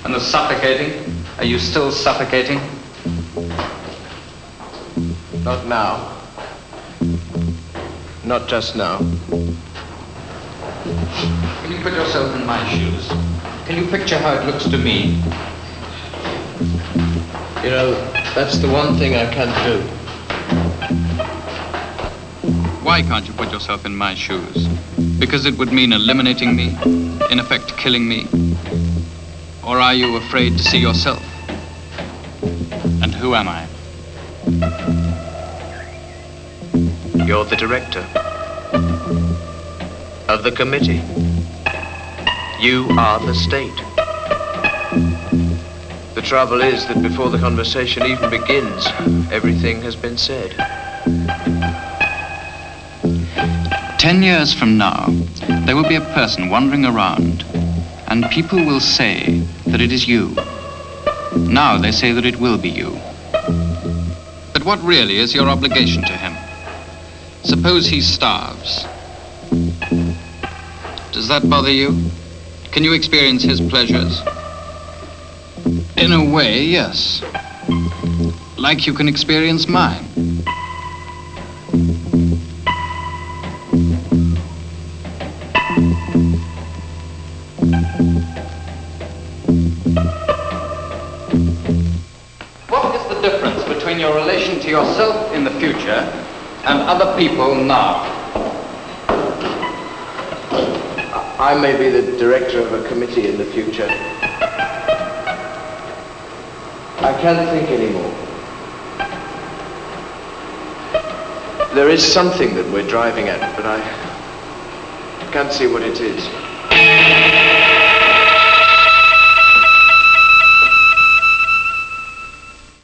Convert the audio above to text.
And the suffocating? Are you still suffocating? Not now. Not just now. Can you put yourself in my shoes? Can you picture how it looks to me? You know, that's the one thing I can't do. Why can't you put yourself in my shoes? Because it would mean eliminating me, in effect killing me? Or are you afraid to see yourself? And who am I? You're the director of the committee. You are the state. The trouble is that before the conversation even begins, everything has been said. 10 years from now, there will be a person wandering around, and people will say that it is you. Now they say that it will be you. But what really is your obligation to him? Suppose he starves. Does that bother you? Can you experience his pleasures? In a way, yes. Like you can experience mine. What is the difference between your relation to yourself in the future and other people now? I may be the director of a committee in the future. I can't think anymore. There is something that we're driving at, but I can't see what it is.